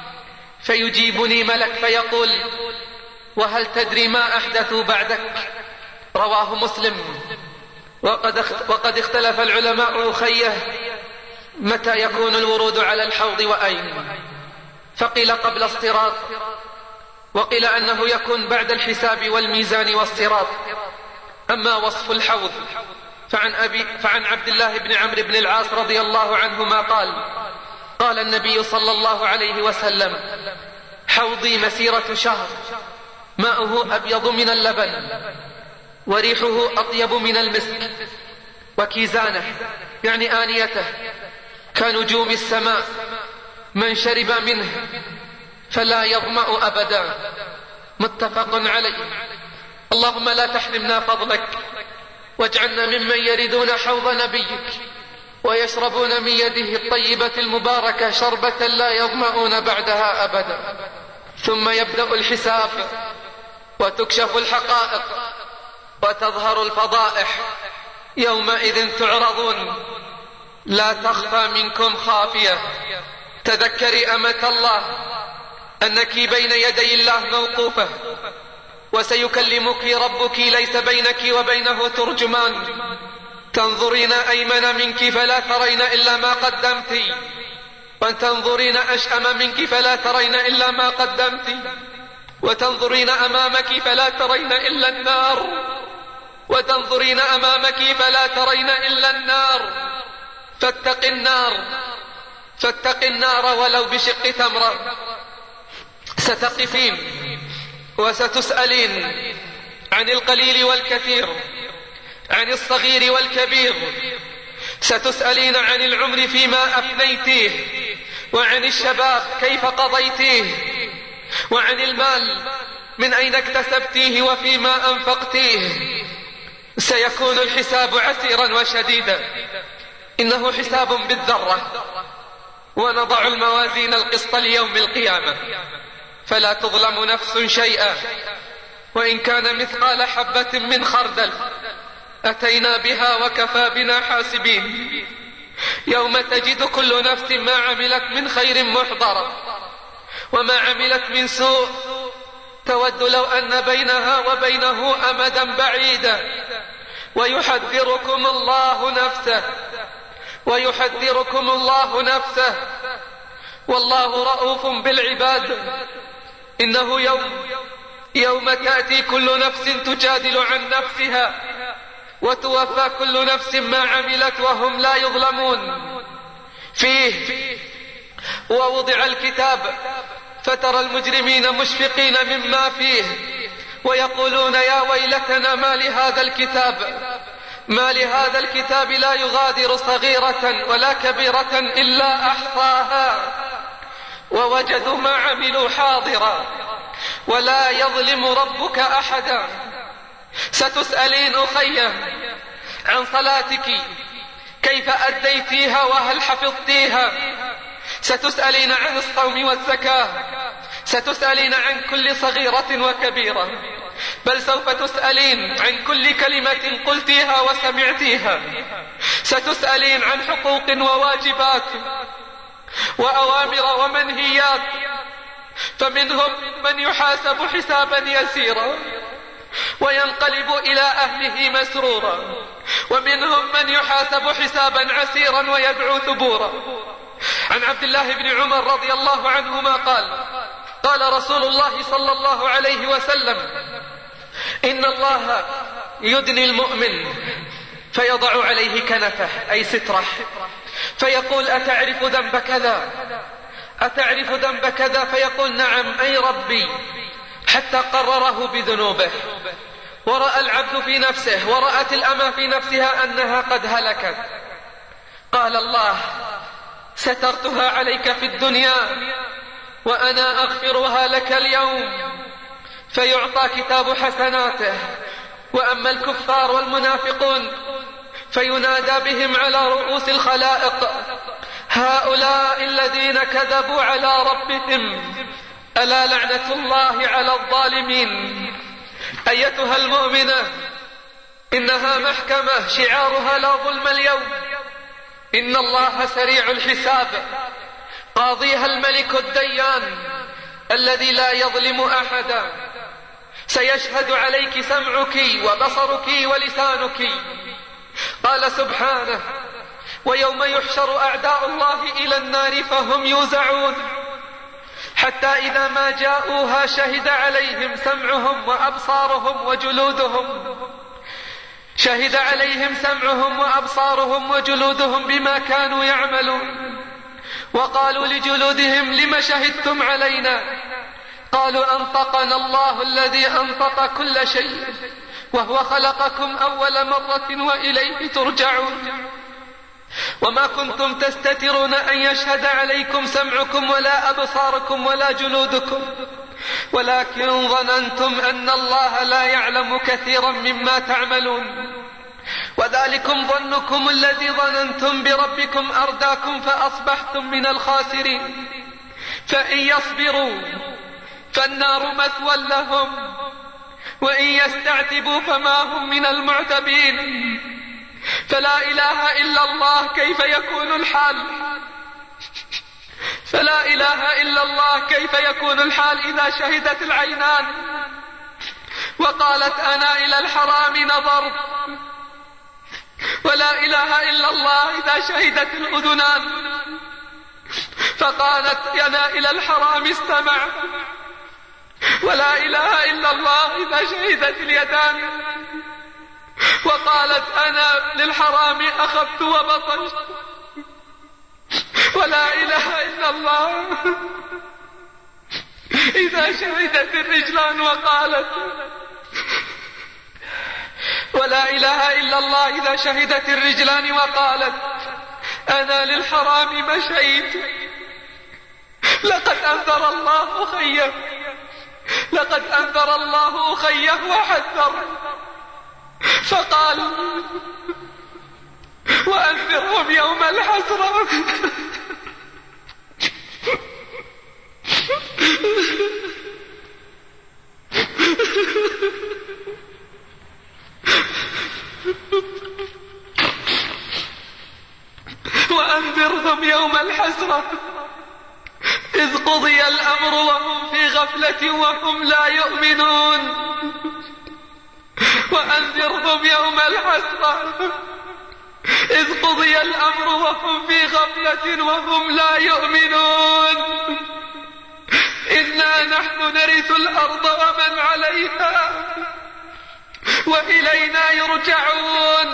فيجيبني ملك فيقول وهل تدري ما أحدثوا بعدك؟ رواه مسلم. وقد وقد اختلف العلماء أخيه متى يكون الورود على الحوض وأين، فقيل قبل الصراط، وقيل أنه يكون بعد الحساب والميزان والصراط. أما وصف الحوض فعن, أبي فعن عبد الله بن عمرو بن العاص رضي الله عنهما قال قال النبي صلى الله عليه وسلم حوضي مسيرة شهر، ماؤه أبيض من اللبن وريحه أطيب من المسك، وكيزانه يعني آنيته كنجوم السماء، من شرب منه فلا يظمأ أبدا. متفق عليه. اللهم لا تحرمنا فضلك، واجعلنا ممن يردون حوض نبيك ويشربون من يده الطيبة المباركة شربة لا يظمأون بعدها أبدا. ثم يبدأ الحساب وتكشف الحقائق وتظهر الفضائح. يومئذ تعرضون لا تخفى منكم خافية. تذكري أمة الله أنك بين يدي الله موقوفة، وسيكلمك ربك ليس بينك وبينه ترجمان. تنظرين أيمن منك فلا ترين إلا ما قدمت، وتنظرين أشأم منك فلا ترين إلا ما قدمت، وتنظرين أمامك فلا ترين إلا النار، وتنظرين أمامك فلا ترين إلا النار. فاتق النار فاتق النار ولو بشق تمرة. ستقفين وستسألين عن القليل والكثير، عن الصغير والكبير. ستسألين عن العمر فيما أفنيتيه، وعن الشباب كيف قضيتيه، وعن المال من أين اكتسبتيه وفيما أنفقتيه. سيكون الحساب عسيرا وشديدا، إنه حساب بالذرة. ونضع الموازين القسط ليوم القيامة فلا تظلم نفس شيئا، وإن كان مثقال حبة من خردل أتينا بها وكفى بنا حاسبين. يوم تجد كل نفس ما عملت من خير محضرا وما عملت من سوء تود لو أن بينها وبينه أمدا بعيدا. ويحذركم الله نفسه ويحذركم الله نفسه والله رؤوف بالعباد. إنه يوم يوم تأتي كل نفس تجادل عن نفسها وتوفى كل نفس ما عملت وهم لا يظلمون. فيه ووضع الكتاب فترى المجرمين مشفقين مما فيه ويقولون يا ويلتنا ما لهذا الكتاب ما لهذا الكتاب لا يغادر صغيرة ولا كبيرة إلا أحصاها ووجدوا ما عملوا حاضرا ولا يظلم ربك أحدا. ستسألين أخي عن صلاتك كيف أديتيها وهل حفظتيها. ستسألين عن الصوم والزكاة. ستسألين عن كل صغيرة وكبيرة، بل سوف تسألين عن كل كلمة قلتيها وسمعتيها. ستسألين عن حقوق وواجبات وأوامر ومنهيات، فمنهم من يحاسب حسابا يسيرا وينقلب إلى أهله مسرورا، ومنهم من يحاسب حسابا عسيرا ويدعو ثبورا. عن عبد الله بن عمر رضي الله عنهما قال قال رسول الله صلى الله عليه وسلم إن الله يدني المؤمن فيضع عليه كنفه أي ستره فيقول أتعرف ذنب كذا أتعرف ذنب كذا فيقول نعم أي ربي، حتى قرره بذنوبه. ورأى العبد في نفسه ورأت الأمة في نفسها أنها قد هلكت، قال الله سترتها عليك في الدنيا وأنا أغفرها لك اليوم، فيعطى كتاب حسناته. وأما الكفار والمنافقون فينادى بهم على رؤوس الخلائق هؤلاء الذين كذبوا على ربهم ألا لعنة الله على الظالمين. أيتها المؤمنة إنها محكمة شعارها لا ظلم اليوم، إن الله سريع الحساب، قاضيها الملك الديان الذي لا يظلم أحدا. سيشهد عليك سمعك وبصرك ولسانك. قال سبحانه ويوم يحشر أعداء الله إلى النار فهم يوزعون حتى إذا ما جاءوها شهد عليهم سمعهم وأبصارهم وجلودهم شهد عليهم سمعهم وأبصارهم وجلودهم بما كانوا يعملون. وقالوا لجلودهم لم شهدتم علينا؟ قالوا أنطقنا الله الذي أنطق كل شيء وهو خلقكم أول مرة وإليه ترجعون. وما كنتم تستترون أن يشهد عليكم سمعكم ولا أبصاركم ولا جلودكم ولكن ظننتم أن الله لا يعلم كثيرا مما تعملون. وذلكم ظنكم الذي ظننتم بربكم أرداكم فأصبحتم من الخاسرين. فإن يصبروا فالنار مثوى لهم وإن يستعتبوا فما هم من المعتبين. فلا إله إلا الله كيف يكون الحال فلا إله إلا الله كيف يكون الحال إذا شهدت العينان وقالت أنا إلى الحرام نظرت. ولا إله إلا الله إذا شهدت الأذنان فقالت أنا إلى الحرام استمعت. ولا إله إلا الله إذا شهدت اليدان وقالت أنا للحرام أخذت وبطشت. ولا إله إلا الله إذا شهدت الرجلان وقالت ولا إله إلا الله إذا شهدت الرجلان وقالت أنا للحرام مشيت. لقد أنذر الله خيّ لقد أنذر الله أخيه وحذر، فقال وأنذرهم يوم الحسرة. وأنذرهم يوم الحسرة إذ قضي الأمر وهم في غفلة وهم لا يؤمنون. وأنذرهم يوم الحسرة إذ قضي الأمر وهم في غفلة وهم لا يؤمنون. إنا نحن نرث الأرض ومن عليها وإلينا يرجعون.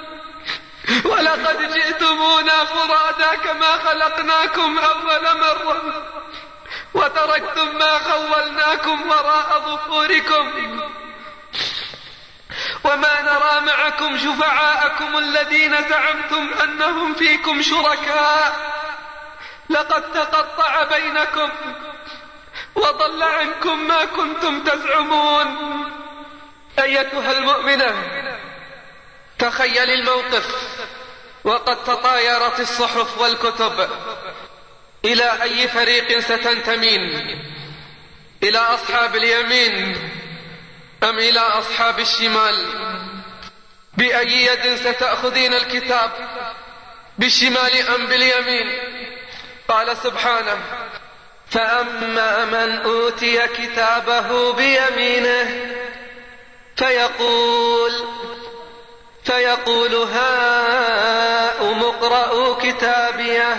ولقد جئتمونا فرادا كما خلقناكم أول مرة وتركتم ما خولناكم وراء ظهوركم وما نرى معكم شفعاءكم الذين زعمتم أنهم فيكم شركاء لقد تقطع بينكم وضل عنكم ما كنتم تزعمون. أيتها المؤمنة، تخيل الموقف وقد تطايرت الصحف والكتب. إلى أي فريق ستنتمين؟ إلى أصحاب اليمين أم إلى أصحاب الشمال؟ بأي يد ستأخذين الكتاب، بالشمال أم باليمين؟ قال سبحانه: فأما من أوتي كتابه بيمينه فيقول فيقول هاؤم اقرءوا كتابيه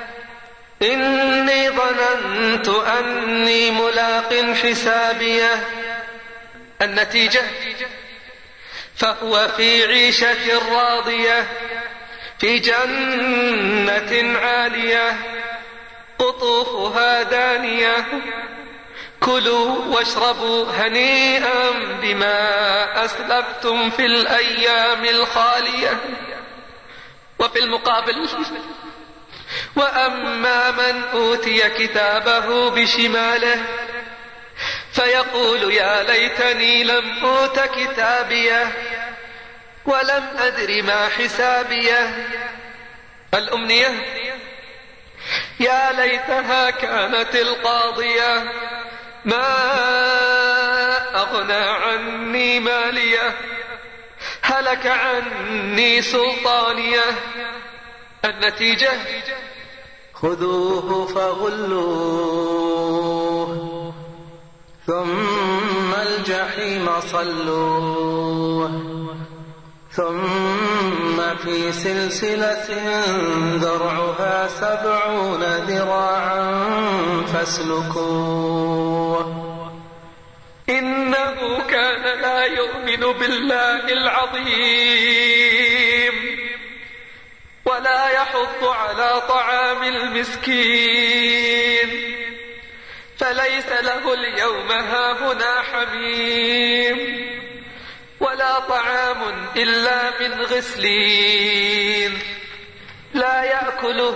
إني ظننت أني ملاق حسابيه. النتيجة: فهو في عيشة راضية في جنة عالية قطوفها دانية كلوا واشربوا هنيئا بما أسلفتم في الأيام الخالية. وفي المقابل: وأما من أوتي كتابه بشماله فيقول يا ليتني لم أوت كتابيه ولم أدر ما حسابيه. الأمنية: يا ليتها كانت القاضية ما أغنى عني ماليه هلك عني سلطانيه. النتيجة: خذوه فغلوه ثم الجحيم صلوه ثم في سلسلة ذرعها سبعون ذراعا فاسلكوه إنه كان لا يؤمن بالله العظيم ولا يحض على طعام المسكين فليس له اليوم هاهنا حميم ولا طعام إلا من غسلين لا يأكله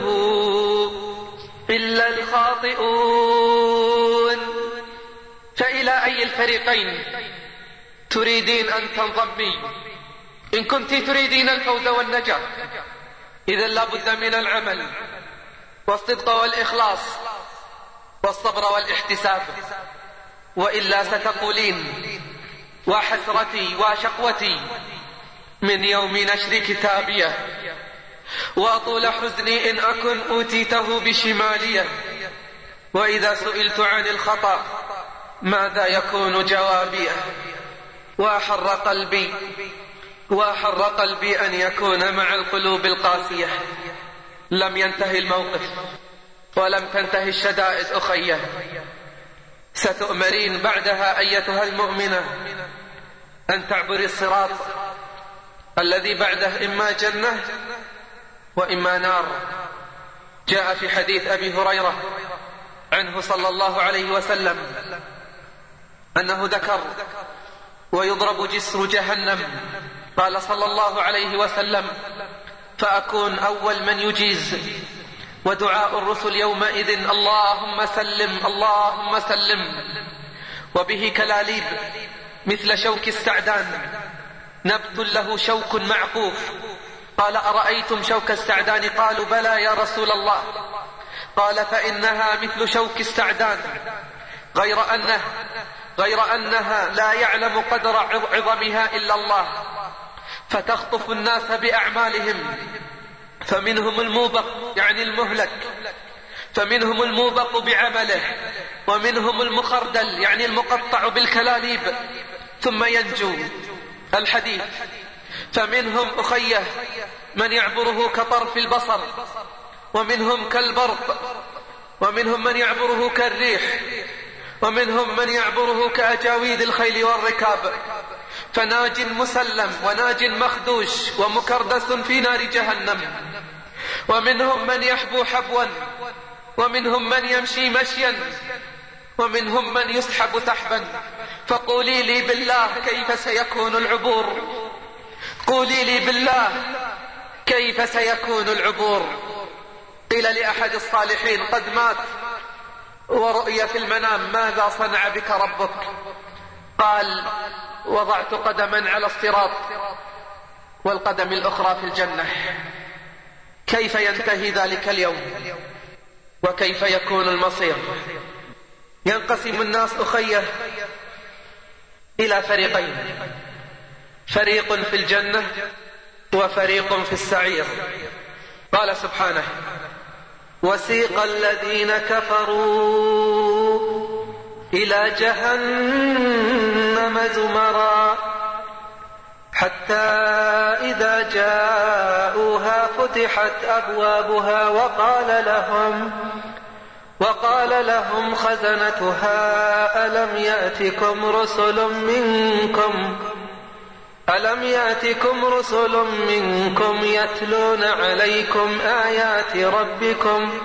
إلا الخاطئون. فإلى أي الفريقين تريدين أن تنضمي؟ إن كنت تريدين الفوز والنجاة إذن لا بد من العمل والصدق والإخلاص والصبر والاحتساب، وإلا ستقولين وحسرتي وشقوتي من يوم نشر كتابيه وطول حزني إن أكن أوتيته بشماليه، وإذا سئلت عن الخطأ ماذا يكون جوابيه؟ وأحر قلبي وأحر قلبي أن يكون مع القلوب القاسية. لم ينتهي الموقف ولم تنتهي الشدائد أخيه، ستؤمرين بعدها أيتها المؤمنة أن تعبري الصراط الذي بعده إما جنة وإما نار. جاء في حديث أبي هريرة عنه صلى الله عليه وسلم أنه ذكر: ويضرب جسر جهنم، قال صلى الله عليه وسلم: فأكون أول من يجيز، ودعاء الرسل يومئذ اللهم سلم اللهم سلم، وبه كلاليب مثل شوك السعدان، نبت له شوك معقوف. قال أرأيتم شوك السعدان؟ قالوا بلى يا رسول الله. قال فإنها مثل شوك السعدان، غير أنه غير أنها لا يعلم قدر عظمها إلا الله، فتخطف الناس بأعمالهم، فمنهم الموبق يعني المهلك، فمنهم الموبق بعمله، ومنهم المخردل يعني المقطع بالكلاليب ثم ينجو. الحديث: فمنهم أخيه من يعبره كطرف البصر، ومنهم كالبرق، ومنهم من يعبره كالريح، ومنهم من يعبره كأجاويد الخيل والركاب، فناج مسلم وناج مخدوش ومكردس في نار جهنم. ومنهم من يحبو حبوا، ومنهم من يمشي مشيا، ومنهم من يسحب سحبا. فقولي لي بالله كيف سيكون العبور؟ قولي لي بالله كيف سيكون العبور؟ قيل لأحد الصالحين قد مات ورؤي في المنام: ماذا صنع بك ربك؟ قال: وضعت قدما على الصراط والقدم الأخرى في الجنة. كيف ينتهي ذلك اليوم؟ وكيف يكون المصير؟ ينقسم الناس أخيه إلى فريقين: فريق في الجنة وفريق في السعير. قال سبحانه: وسيق الذين كفروا إلى جهنم زمرا حتى إذا جاءوها فتحت أبوابها وقال لهم وقال لهم خزنتها ألم يأتكم رسل منكم ألم يأتكم رسل منكم يتلون عليكم آيات ربكم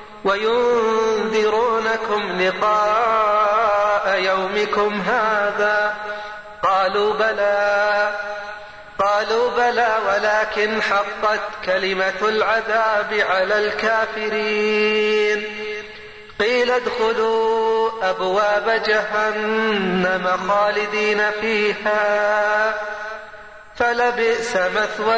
وينذرونكم لقاء يومكم هذا؟ قالوا بلى قالوا بلى ولكن حقت كلمة العذاب على الكافرين. قيل ادخلوا أبواب جهنم خالدين فيها فلبئس مثوى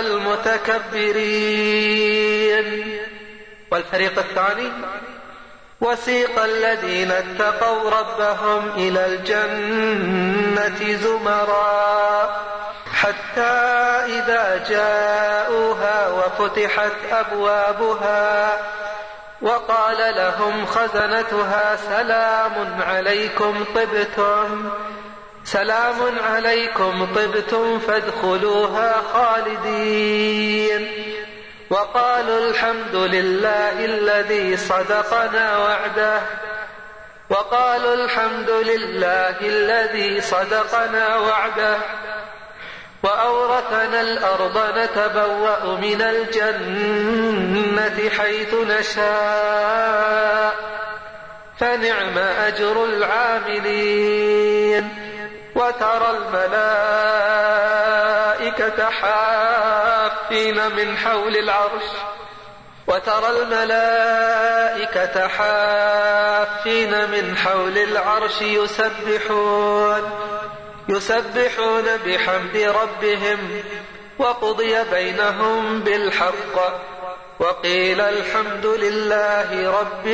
المتكبرين. والفريق الثاني: وسيق الذين اتقوا ربهم إلى الجنة زمرا حتى إذا جاءوها وفتحت أبوابها وقال لهم خزنتها سلام عليكم طبتم سلام عليكم طبتم فادخلوها خالدين وقالوا الحمد لله الذي صدقنا وعده وقالوا الحمد لله الذي صدقنا وعده وأورثنا الأرض نتبوأ من الجنة حيث نشاء فنعم أجر العاملين. وترى الملائكة حافين من حول العرش وترى الملائكة حافين من حول العرش يسبحون يسبحون بحمد ربهم وقضي بينهم بالحق وقيل الحمد لله رب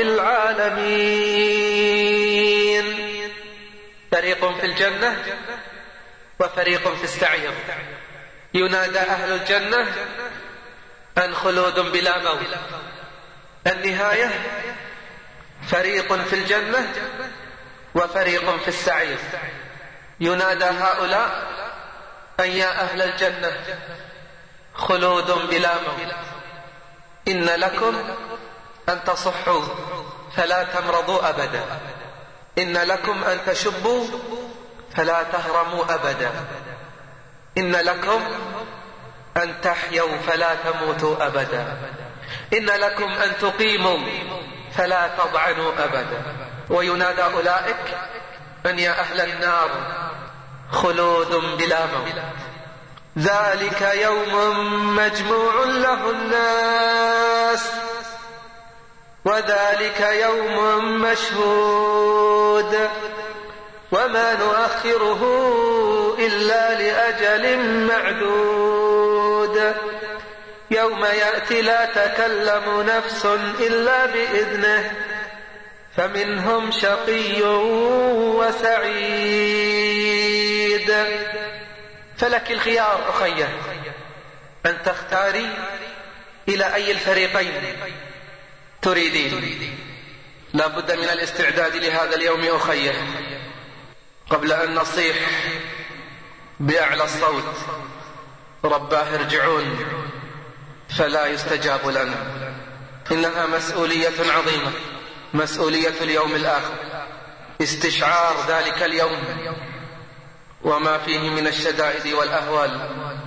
العالمين. فريق في الجنة وفريق في السعير. ينادى أهل الجنة أن خلود بلا موت. النهاية: فريق في الجنة وفريق في السعير. ينادى هؤلاء أن يا أهل الجنة خلود بلا موت، إن لكم أن تصحوا فلا تمرضوا أبدا، إن لكم أن تشبوا فلا تهرموا أبدا، إن لكم أن تحيوا فلا تموتوا أبدا، إن لكم أن تقيموا فلا تضعنوا أبدا. وينادى أولئك أن يا أهل النار خلود بلا موت، ذلك يوم مجموع له الناس وذلك يوم مشهود وما نؤخره إلا لأجل معدود يوم يأتي لا تكلم نفس إلا بإذنه فمنهم شقي وسعيد. فلك الخيار أخيه أن تختاري إلى أي الفريقين تريدين. لا بد من الاستعداد لهذا اليوم أخيه قبل أن نصيح بأعلى الصوت رباه ارجعون فلا يستجاب لنا. إنها مسؤولية عظيمة، مسؤولية اليوم الآخر، استشعار ذلك اليوم وما فيه من الشدائد والأهوال.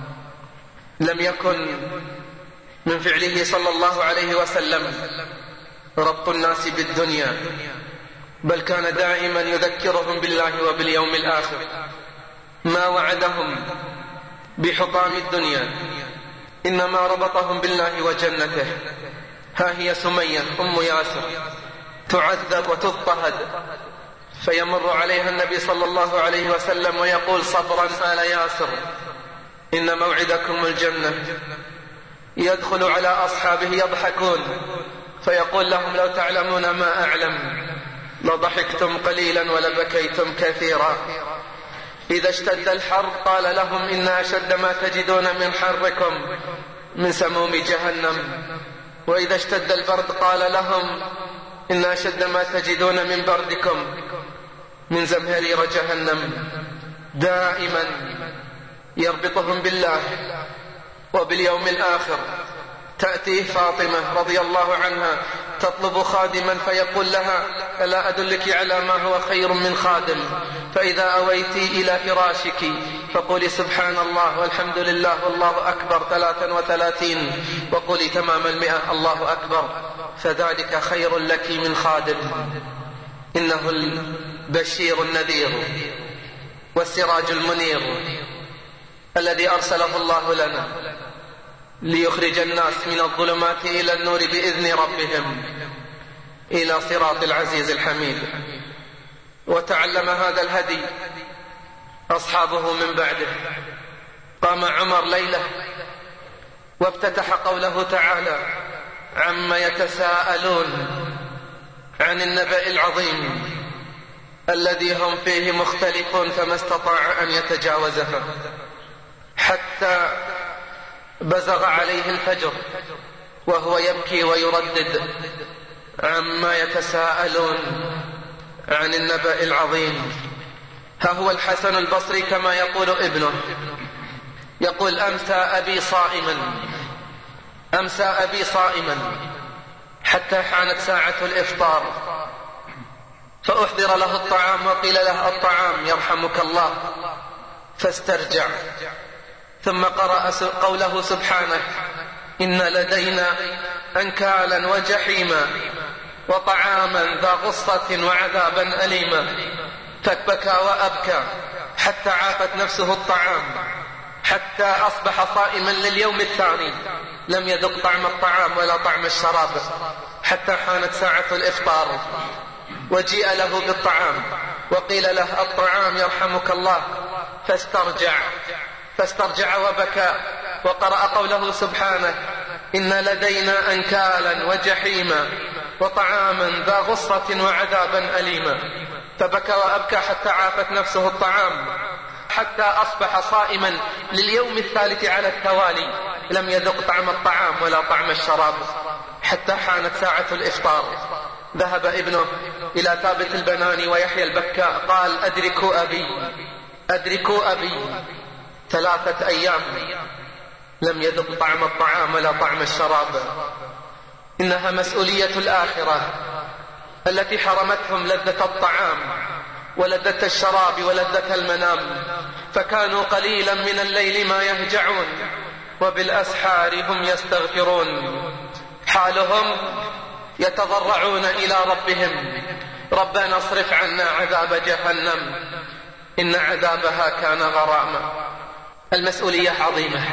لم يكن من فعله صلى الله عليه وسلم ربط الناس بالدنيا، بل كان دائما يذكرهم بالله وباليوم الآخر. ما وعدهم بحطام الدنيا، إنما ربطهم بالله وجنته. ها هي سمية أم ياسر تعذب وتضطهد، فيمر عليها النبي صلى الله عليه وسلم ويقول صبرا آل ياسر إن موعدكم الجنة. يدخل على أصحابه يضحكون فيقول لهم لو تعلمون ما أعلم لضحكتم قليلا ولبكيتم كثيرا. إذا اشتد الحر قال لهم إن أشد ما تجدون من حركم من سموم جهنم. وإذا اشتد البرد قال لهم إن أشد ما تجدون من بردكم من زمهرير جهنم. دائما يربطهم بالله وباليوم الآخر. تأتيه فاطمة رضي الله عنها تطلب خادما فيقول لها ألا أدلك على ما هو خير من خادم؟ فإذا أويتي إلى فراشك فقولي سبحان الله والحمد لله والله أكبر ثلاثا وثلاثين وقولي تمام المئة الله أكبر، فذلك خير لك من خادم. إنه البشير النذير والسراج المنير الذي أرسله الله لنا ليخرج الناس من الظلمات إلى النور بإذن ربهم إلى صراط العزيز الحميد. وتعلم هذا الهدي أصحابه من بعده. قام عمر ليلة وافتتح قوله تعالى عما يتساءلون عن النبأ العظيم الذي هم فيه مختلفون فما استطاع أن يتجاوزها، حتى بزغ عليه الفجر وهو يبكي ويردد عما يتساءلون عن النبأ العظيم. ها هو الحسن البصري كما يقول ابنه، يقول أمسى أبي صائما أمسى أبي صائما حتى حانت ساعة الإفطار فأحضر له الطعام وقيل له الطعام يرحمك الله فاسترجع، ثم قرأ قوله سبحانه إن لدينا أنكالا وجحيما وطعاما ذا غصة وعذابا أليما، فبكى وأبكى حتى عافت نفسه الطعام، حتى أصبح صائما لليوم الثاني لم يذق طعم الطعام ولا طعم الشراب، حتى حانت ساعة الإفطار وجيء له بالطعام وقيل له الطعام يرحمك الله فاسترجع فاسترجع وبكى، وقرأ قوله سبحانه إن لدينا أنكالا وجحيما وطعاما ذا غصة وعذابا أليما، فبكى وأبكى حتى عافت نفسه الطعام، حتى أصبح صائما لليوم الثالث على التوالي لم يذق طعم الطعام ولا طعم الشراب، حتى حانت ساعة الإفطار. ذهب ابنه إلى ثابت البناني ويحيى البكاء قال أدركوا أبي أدركوا أبي ثلاثة أيام لم يذق طعم الطعام ولا طعم الشراب. إنها مسؤولية الآخرة التي حرمتهم لذة الطعام ولذة الشراب ولذة المنام، فكانوا قليلا من الليل ما يهجعون وبالأسحار هم يستغفرون. حالهم يتضرعون إلى ربهم ربنا اصرف عنا عذاب جهنم إن عذابها كان غراما. المسؤولية عظيمة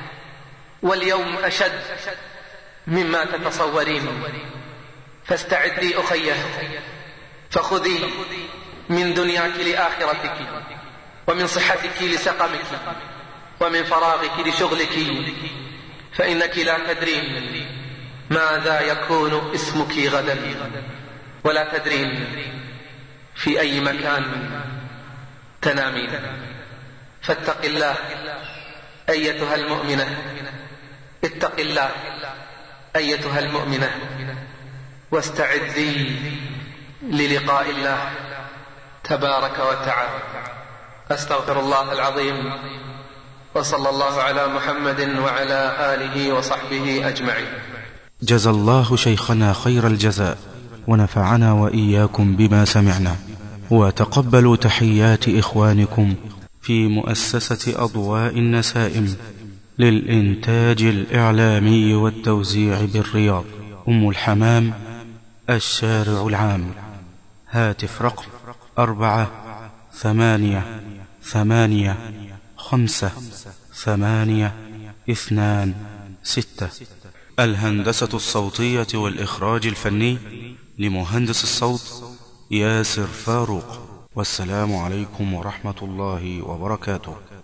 واليوم أشد مما تتصورين، فاستعدي أخيه، فخذي من دنياك لآخرتك، ومن صحتك لسقمك، ومن فراغك لشغلك، فإنك لا تدرين ماذا يكون اسمك غدا، ولا تدرين في أي مكان تنامين. فاتق الله أيتها المؤمنة، اتق الله أيتها المؤمنة، واستعذي للقاء الله تبارك وتعالى. أستغفر الله العظيم، وصلى الله على محمد وعلى آله وصحبه أجمعين. جزى الله شيخنا خير الجزاء، ونفعنا وإياكم بما سمعنا، وتقبلوا تحيات إخوانكم في مؤسسة أضواء النسائم للإنتاج الإعلامي والتوزيع بالرياض، أم الحمام، الشارع العام. هاتف رقم أربعة ثمانية ثمانية خمسة ثمانية اثنان ستة. الهندسة الصوتية والإخراج الفني لمهندس الصوت ياسر فاروق. والسلام عليكم ورحمة الله وبركاته.